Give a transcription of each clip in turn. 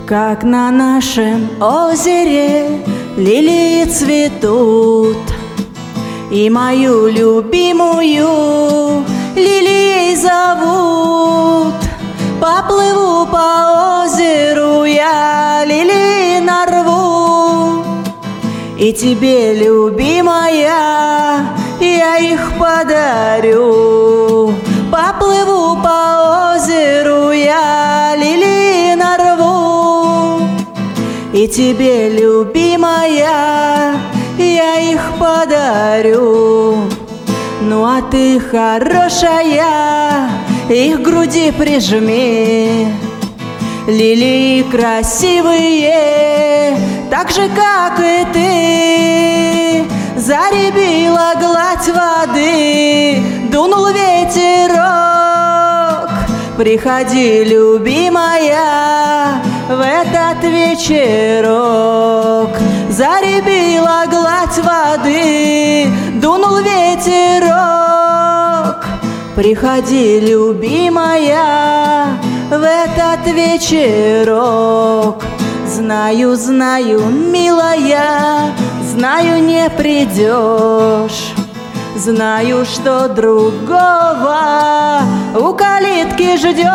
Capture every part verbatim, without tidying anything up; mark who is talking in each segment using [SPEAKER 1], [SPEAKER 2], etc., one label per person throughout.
[SPEAKER 1] Как на нашем озере лилии цветут, и мою любимую лилией зовут. Поплыву по озеру я, лилии нарву, и тебе, любимая, я их подарю. Поплыву по озеру я, лилии нарву, и тебе, любимая, я их подарю. Ну а ты, хорошая, их к груди прижми. Лилии красивые, так же, как и ты. Заребила гладь воды, дунул ветерок. Приходи, любимая, в этот вечерок. Заребила гладь воды, дунул ветерок. Приходи, любимая, в этот вечерок. Знаю, знаю, милая, знаю, не придешь. Знаю, что другого у калитки ждешь.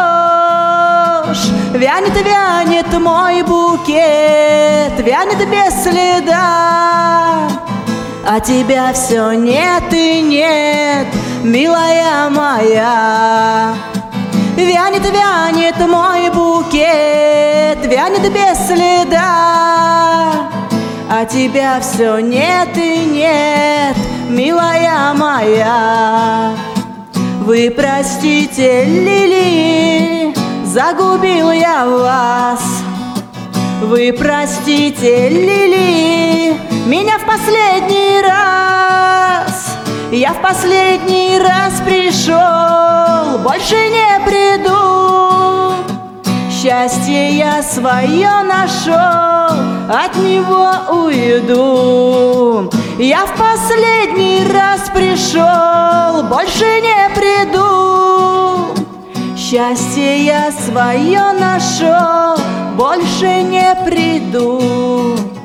[SPEAKER 1] Вянет, вянет мой букет, вянет без следа, а тебя все нет и нет, милая моя. Вянет, вянет мой букет, вянет без следа, а тебя все нет и нет, милая моя. Вы простите, лилии, загубил я вас. Вы простите, лилии, меня в последний раз. Я в последний раз пришел, больше не приду. Счастье я свое нашел, от него уйду. Я в последний раз пришел, больше не приду. Счастье я свое нашел, больше не приду.